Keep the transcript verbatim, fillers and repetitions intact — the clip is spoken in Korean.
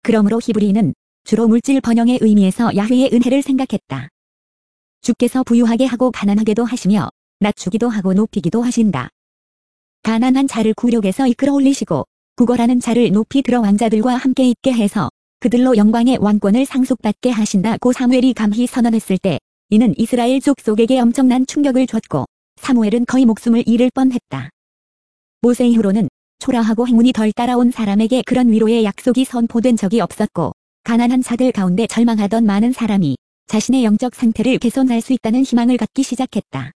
그러므로 히브리인은 주로 물질 번영의 의미에서 야훼의 은혜를 생각했다. 주께서 부유하게 하고 가난하게도 하시며 낮추기도 하고 높이기도 하신다. 가난한 자를 굴욕에서 이끌어 올리시고 구걸하는 자를 높이 들어 왕자들과 함께 있게 해서 그들로 영광의 왕권을 상속받게 하신다고 사무엘이 감히 선언했을 때 이는 이스라엘 족속에게 엄청난 충격을 줬고 사무엘은 거의 목숨을 잃을 뻔했다. 모세 이후로는 초라하고 행운이 덜 따라온 사람에게 그런 위로의 약속이 선포된 적이 없었고 가난한 자들 가운데 절망하던 많은 사람이 자신의 영적 상태를 개선할 수 있다는 희망을 갖기 시작했다.